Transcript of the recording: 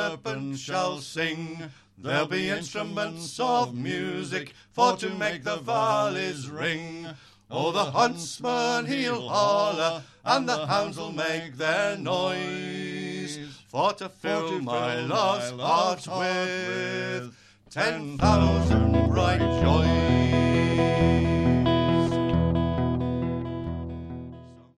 serpent shall sing. There'll be instruments of music for to make the valleys ring. Oh, the huntsman he'll holler, and the hounds will make their noise, for to fill my love's heart with 10,000 bright joys.